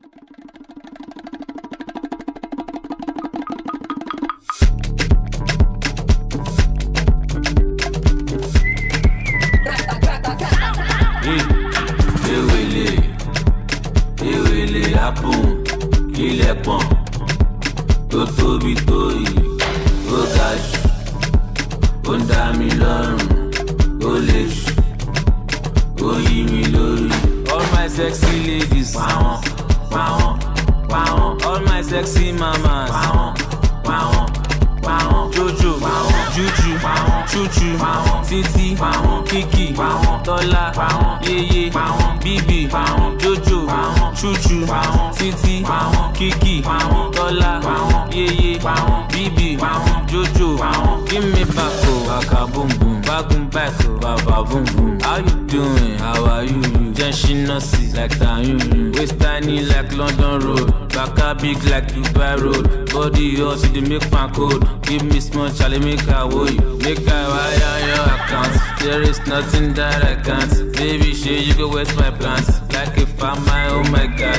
Ewele happen, kílẹ̀ pọ̀n, tó tóbi tó yìí, ó ga jù, ó ń dá mi lọ́rùn, ó lè jù, ó yí mi lórí. All my sexy ladies, pàwọn, pàwọn, pàwọn. All my sexy mamas, pàwọn, pàwọn, pàwọn. Jojo, pàwọn, Juju, pàwọn, Chuchu, pàwọn, Titi, pàwọn, Kiki, pàwọn, Tọ́lá, pàwọn, Yeye, pàwọn, Bibi, pàwọn, Jojo, pàwọn, Chuchu, pàwọn, Titi, pàwọn, Kiki, pàwọn, Tọ́lá, pàwọn, Yeye, pàwọn, Bibi, pàwọn, Jojo, pàwọn. Give me back, oh, waka boom boom, back, oh, baba boom boom. How you doing? How are you? Jenshi Nasi like Tanyun, waist tiny like London Road, baka big like Dubai Road, body hot you dey make pan cold. Give me small chale make I hold you, make I wire your account. There is nothing that I can't, baby shey you go waste my plans, like if I'm my oh my god.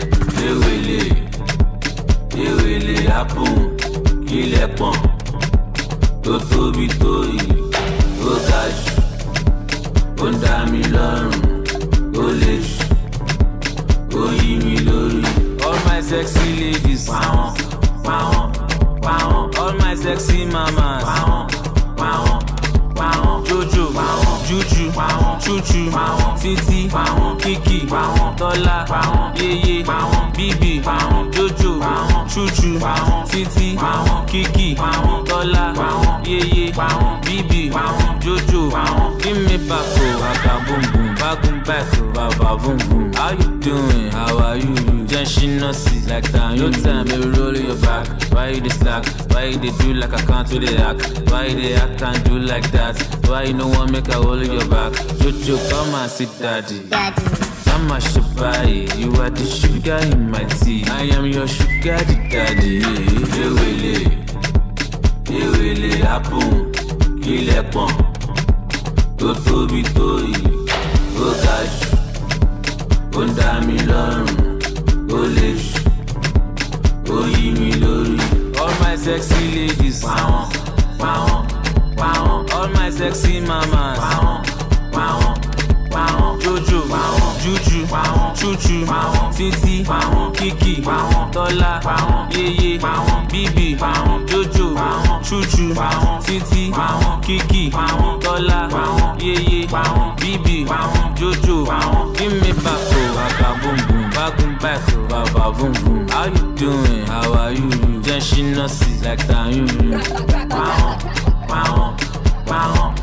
Ewele happen, kílẹ̀ pọ̀n, tó tóbi tó yìí, ó ga jù, ó ń dá mi lọ́rùn, ó lè jù, ó yí mi lórí. All my sexy ladies, pàwọn, pàwọn, pàwọn. All my sexy mamas, pàwọn, pàwọn, pàwọn. Jojo, pàwọn, Juju, pàwọn, Chuchu, pàwọn, Titi, pàwọn, Kiki, pàwọn, Tọ́lá, pàwọn, Yeye, pàwọn, Bibi, pàwọn, Jojo, pàwọn, Chuchu, pàwọn, Titi, pàwọn, Kiki, pàwọn, Tọ́lá, pàwọn, Yeye, pàwọn, Bibi, pàwọn, Jojo, pàwọn. Give me back, oh, waka boom boom, back, oh, baba boom boom. How you doing? How are you? Jenshi Nasi like that. No time, baby, roll your back. Why you dey slack? Why you dey do like I can't do the act? Why you dey act and do like that? Why you no want make I hold your back? Jojo, come and sit, daddy. I'm a shabai, you are the sugar in my tea. I am your sugar daddy. Ewele happen, kílẹ̀ pọ̀n, tó tóbi tó yìí, ó ga jù, ó ń dá mi lọ́rùn, ó lè jù, ó yí mi lórí. All my sexy ladies, pàwọn, pàwọn, pàwọn. All my sexy mamas, pàwọn, pàwọn, pàwọn. Jojo, pàwọn, Juju, pàwọn, Chuchu, pàwọn, Titi, pàwọn, Kiki, pàwọn, Tọ́lá, pàwọn, Yeye, pàwọn, Bibi, pàwọn, Jojo, pàwọn, Chuchu, pàwọn, Titi, pàwọn, Kiki, pàwọn, Tọ́lá, pàwọn, Yeye, pàwọn, Bibi, pàwọn, Jojo, pàwọn. Give me back, oh, waka boom boom, back, oh, baba boom boom. How you doing? How are you? Jenshi Nasi like Tanyun, pàwọn, pàwọn, pàwọn.